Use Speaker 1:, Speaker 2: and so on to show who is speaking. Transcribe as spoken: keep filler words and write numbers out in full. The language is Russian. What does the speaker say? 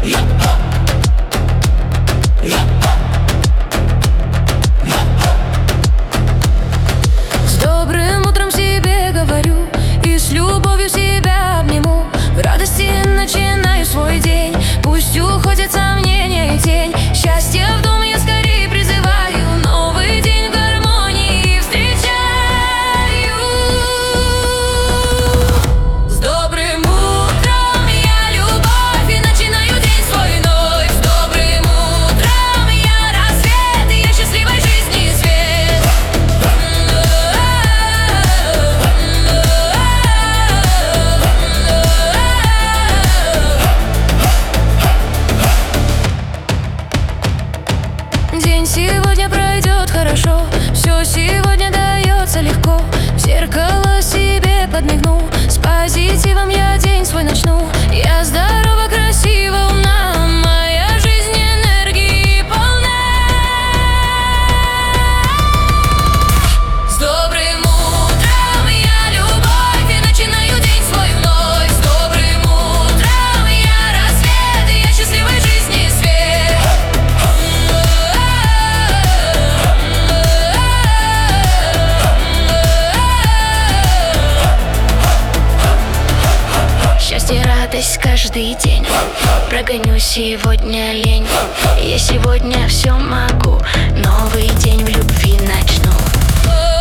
Speaker 1: С добрым утром себе говорю и с любовью себя обниму. В радости начинаю свой день, пусть уходят сомнения и тень. Счастье в дом я скорее призываю, новый день в гармонии встречаю. С добрым утром я любовь и начинаю день свой вновь. С добрым утром я рассвет и я счастливой жизни свет. День сегодня пройдет хорошо, все сегодня дается легко. В зеркало себе подмигну, с позитивом я день свой начну. Я здорова, красива, умна, моя жизнь энергии полна. С добрым утром я любовь и начинаю день свой вновь. С добрым утром я рассвет и я счастливой жизни свет. Счастье, радость каждый день, прогоню сегодня лень. Я сегодня все могу, новый день в любви начну.